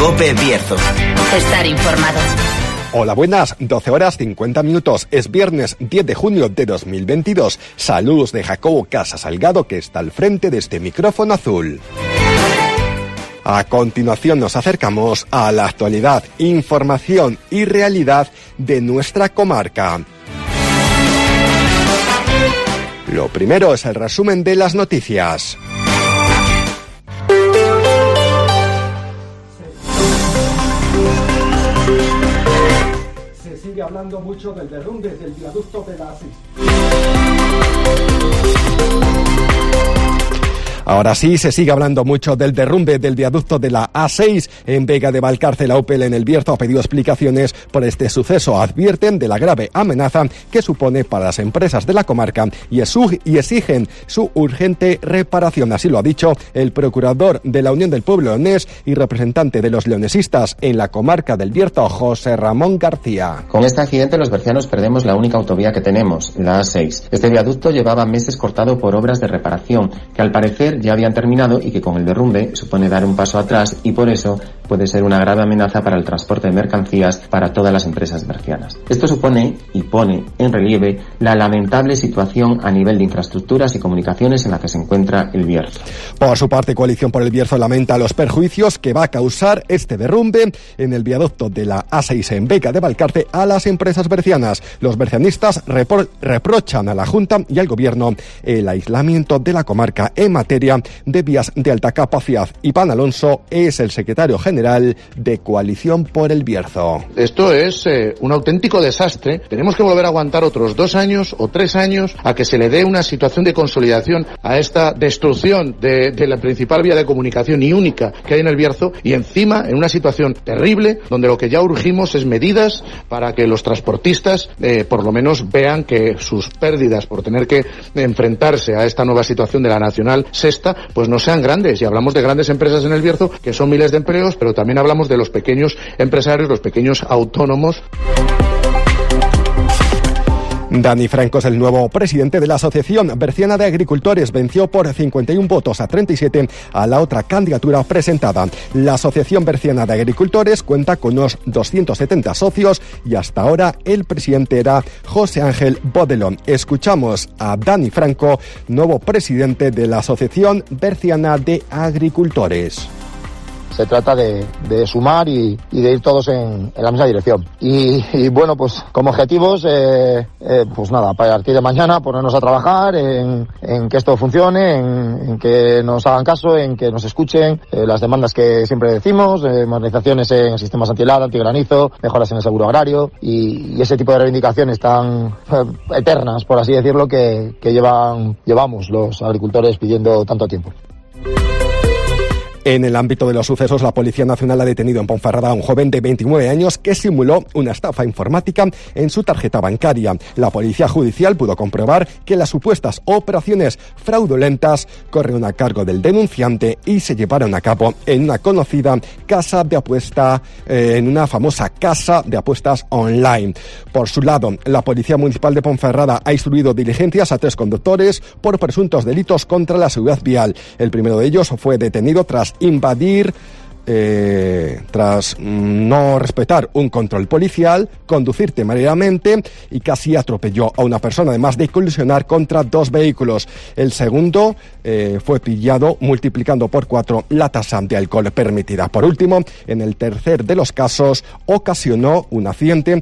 COPE Bierzo. Estar informado. Hola, buenas, 12 horas 50 minutos. Es viernes 10 de junio de 2022. Saludos de Jacobo Casa Salgado, que está al frente de este micrófono azul. A continuación nos acercamos a la actualidad, información y realidad de nuestra comarca. Lo primero es el resumen de las noticias. Sigue hablando mucho del derrumbe del viaducto de la A6. Ahora sí, se sigue hablando mucho del derrumbe del viaducto de la A6 en Vega de Valcárcel. La UPL en el Bierzo ha pedido explicaciones por este suceso. Advierten de la grave amenaza que supone para las empresas de la comarca y exigen su urgente reparación. Así lo ha dicho el procurador de la Unión del Pueblo Leonés y representante de los leonesistas en la comarca del Bierzo, José Ramón García. Con este accidente los bercianos perdemos la única autovía que tenemos, la A6. Este viaducto llevaba meses cortado por obras de reparación que al parecer ya habían terminado y que con el derrumbe supone dar un paso atrás y por eso puede ser una grave amenaza para el transporte de mercancías para todas las empresas bercianas. Esto supone y pone en relieve la lamentable situación a nivel de infraestructuras y comunicaciones en la que se encuentra el Bierzo. Por su parte, Coalición por el Bierzo lamenta los perjuicios que va a causar este derrumbe en el viaducto de la A6 en Vega de Valcárcel a las empresas bercianas. Los bercianistas reprochan a la Junta y al Gobierno el aislamiento de la comarca en materia de vías de alta capacidad. Iván Alonso es el secretario general de Coalición por el Bierzo. Esto es un auténtico desastre. Tenemos que volver a aguantar otros 2 años o 3 años a que se le dé una situación de consolidación a esta destrucción de la principal vía de comunicación y única que hay en el Bierzo, y encima en una situación terrible donde lo que ya urgimos es medidas para que los transportistas por lo menos vean que sus pérdidas por tener que enfrentarse a esta nueva situación de la Nacional Sexta pues no sean grandes. Y hablamos de grandes empresas en el Bierzo, que son miles de empleos, pero también hablamos de los pequeños empresarios, los pequeños autónomos. Dani Franco es el nuevo presidente de la Asociación Berciana de Agricultores. Venció por 51 votos a 37 a la otra candidatura presentada. La Asociación Berciana de Agricultores cuenta con unos 270 socios y hasta ahora el presidente era José Ángel Bodelón. Escuchamos a Dani Franco, nuevo presidente de la Asociación Berciana de Agricultores. Se trata de sumar y de ir todos en la misma dirección. Y bueno, pues como objetivos, pues nada, a partir de mañana ponernos a trabajar en que esto funcione, en que nos hagan caso, en que nos escuchen las demandas que siempre decimos, modernizaciones en sistemas antihelada, antigranizo, mejoras en el seguro agrario y ese tipo de reivindicaciones tan eternas, por así decirlo, que llevamos los agricultores pidiendo tanto tiempo. En el ámbito de los sucesos, la Policía Nacional ha detenido en Ponferrada a un joven de 29 años que simuló una estafa informática en su tarjeta bancaria. La Policía Judicial pudo comprobar que las supuestas operaciones fraudulentas corrieron a cargo del denunciante y se llevaron a cabo en una conocida casa de apuesta, en una famosa casa de apuestas online. Por su lado, la Policía Municipal de Ponferrada ha instruido diligencias a 3 conductores por presuntos delitos contra la seguridad vial. El primero de ellos fue detenido tras no respetar un control policial, conducir temerariamente y casi atropelló a una persona, además de colisionar contra 2 vehículos. El segundo fue pillado multiplicando por 4 la tasa de alcohol permitida. Por último, en el tercer de los casos, ocasionó un accidente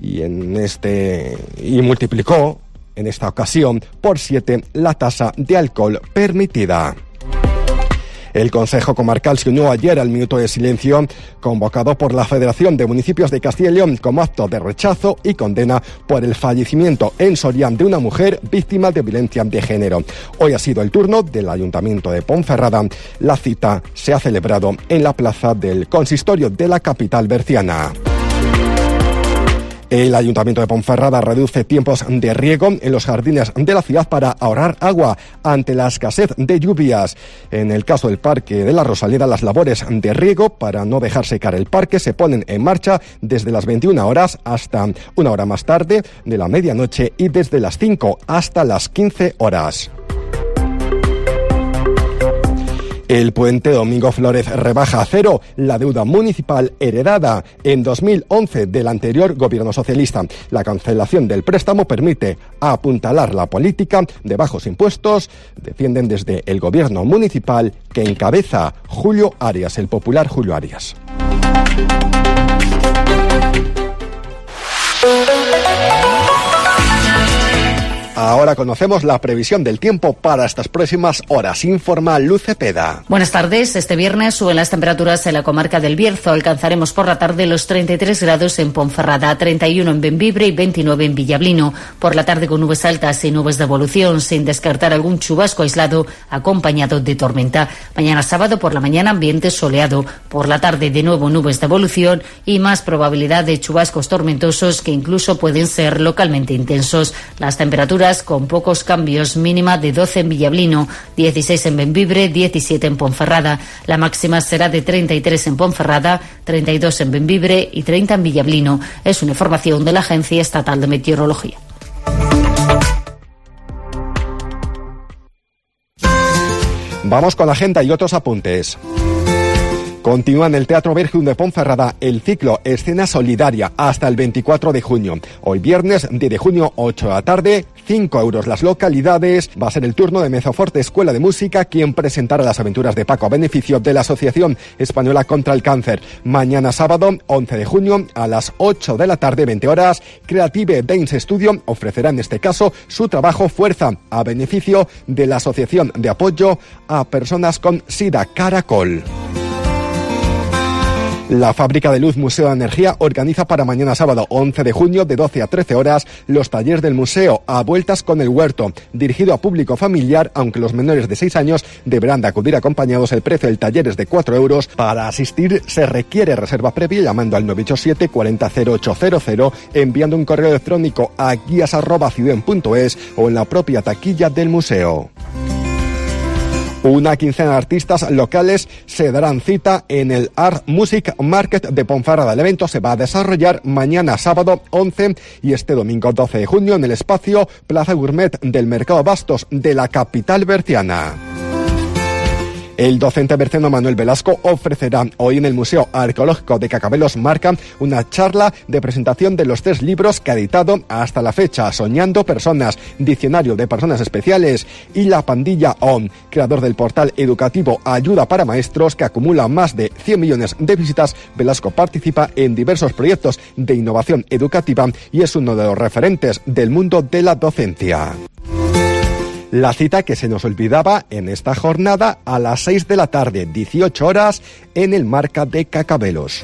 y multiplicó en esta ocasión por 7 la tasa de alcohol permitida. El Consejo Comarcal se unió ayer al minuto de silencio convocado por la Federación de Municipios de Castilla y León como acto de rechazo y condena por el fallecimiento en Soria de una mujer víctima de violencia de género. Hoy ha sido el turno del Ayuntamiento de Ponferrada. La cita se ha celebrado en la plaza del consistorio de la capital berciana. El Ayuntamiento de Ponferrada reduce tiempos de riego en los jardines de la ciudad para ahorrar agua ante la escasez de lluvias. En el caso del Parque de la Rosaleda, las labores de riego para no dejar secar el parque se ponen en marcha desde las 21 horas hasta 1 hora más tarde de la medianoche y desde las 5 hasta las 15 horas. El puente Domingo Flórez rebaja a cero la deuda municipal heredada en 2011 del anterior gobierno socialista. La cancelación del préstamo permite apuntalar la política de bajos impuestos, defienden desde el gobierno municipal que encabeza Julio Arias, el popular Julio Arias. Ahora conocemos la previsión del tiempo para estas próximas horas. Informa Luz Cepeda. Buenas tardes. Este viernes suben las temperaturas en la comarca del Bierzo. Alcanzaremos por la tarde los 33 grados en Ponferrada, 31 en Bembibre y 29 en Villablino. Por la tarde con nubes altas y nubes de evolución, sin descartar algún chubasco aislado acompañado de tormenta. Mañana sábado por la mañana ambiente soleado. Por la tarde de nuevo nubes de evolución y más probabilidad de chubascos tormentosos que incluso pueden ser localmente intensos. Las temperaturas con pocos cambios, mínima de 12 en Villablino, 16 en Bembibre, 17 en Ponferrada. La máxima será de 33 en Ponferrada, 32 en Bembibre y 30 en Villablino. Es una información de la Agencia Estatal de Meteorología. Vamos con la agenda y otros apuntes. Continúa en el Teatro Vergún de Ponferrada el ciclo Escena Solidaria hasta el 24 de junio. Hoy viernes 10 de junio, 8 de la tarde, 5 euros las localidades. Va a ser el turno de Mezoforte Escuela de Música, quien presentará las aventuras de Paco a beneficio de la Asociación Española contra el Cáncer. Mañana sábado, 11 de junio, a las 8 de la tarde, 20 horas, Creative Dance Studio ofrecerá en este caso su trabajo Fuerza a beneficio de la Asociación de Apoyo a Personas con SIDA Caracol. La Fábrica de Luz Museo de Energía organiza para mañana sábado 11 de junio de 12 a 13 horas los talleres del museo A Vueltas con el Huerto, dirigido a público familiar, aunque los menores de 6 años deberán de acudir acompañados. El precio del taller es de 4 euros. Para asistir se requiere reserva previa llamando al 987 40 0800, enviando un correo electrónico a guías@ciuden.es o en la propia taquilla del museo. Una quincena de artistas locales se darán cita en el Art Music Market de Ponferrada. El evento se va a desarrollar mañana sábado 11 y este domingo 12 de junio en el espacio Plaza Gourmet del Mercado Bastos de la capital berciana. El docente berciano Manuel Velasco ofrecerá hoy en el Museo Arqueológico de Cacabelos Marca una charla de presentación de los 3 libros que ha editado hasta la fecha: Soñando Personas, Diccionario de Personas Especiales y La Pandilla ON, creador del portal educativo Ayuda para Maestros, que acumula más de 100 millones de visitas. Velasco participa en diversos proyectos de innovación educativa y es uno de los referentes del mundo de la docencia. La cita que se nos olvidaba en esta jornada a las 6 de la tarde, 18 horas, en el Marca de Cacabelos.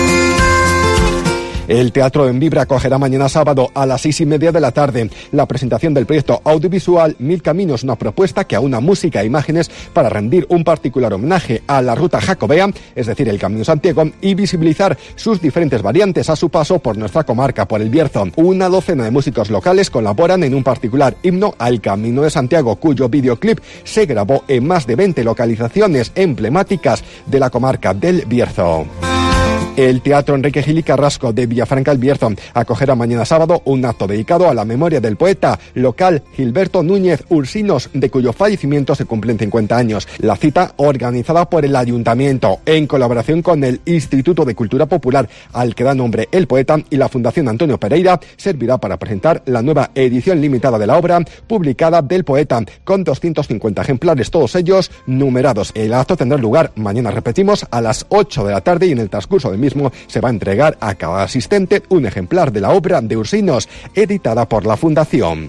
El Teatro Bembibre acogerá mañana sábado a las 6:30 de la tarde la presentación del proyecto audiovisual Mil Caminos, una propuesta que aúna música e imágenes para rendir un particular homenaje a la ruta jacobea, es decir, el Camino de Santiago, y visibilizar sus diferentes variantes a su paso por nuestra comarca, por el Bierzo. Una docena de músicos locales colaboran en un particular himno al Camino de Santiago, cuyo videoclip se grabó en más de 20 localizaciones emblemáticas de la comarca del Bierzo. El Teatro Enrique Gil y Carrasco de Villafranca el Bierzo acogerá mañana sábado un acto dedicado a la memoria del poeta local Gilberto Núñez Ursinos, de cuyo fallecimiento se cumplen 50 años. La cita, organizada por el Ayuntamiento en colaboración con el Instituto de Cultura Popular, al que da nombre el poeta, y la Fundación Antonio Pereira, servirá para presentar la nueva edición limitada de la obra publicada del poeta, con 250 ejemplares, todos ellos numerados. El acto tendrá lugar mañana, repetimos, a las 8 de la tarde, y en el transcurso del mismo se va a entregar a cada asistente un ejemplar de la obra de Ursinos, editada por la Fundación.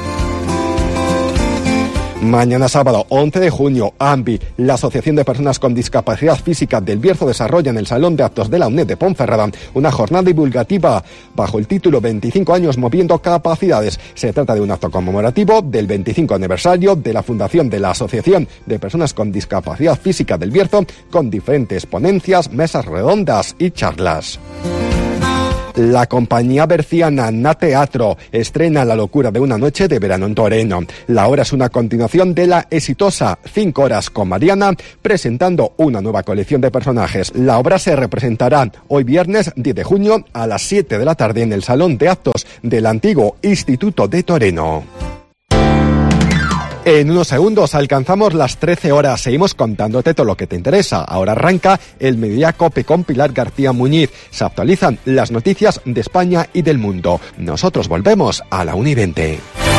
Mañana sábado 11 de junio, AMBI, la Asociación de Personas con Discapacidad Física del Bierzo, desarrolla en el Salón de Actos de la UNED de Ponferrada una jornada divulgativa bajo el título 25 años moviendo capacidades. Se trata de un acto conmemorativo del 25 aniversario de la fundación de la Asociación de Personas con Discapacidad Física del Bierzo, con diferentes ponencias, mesas redondas y charlas. La compañía berciana Na Teatro estrena La locura de una noche de verano en Toreno. La obra es una continuación de la exitosa 5 horas con Mariana, presentando una nueva colección de personajes. La obra se representará hoy viernes 10 de junio a las 7 de la tarde en el Salón de Actos del antiguo Instituto de Toreno. En unos segundos alcanzamos las 13 horas. Seguimos contándote todo lo que te interesa. Ahora arranca el Mediodía COPE con Pilar García Muñiz. Se actualizan las noticias de España y del mundo. Nosotros volvemos a la 1:20.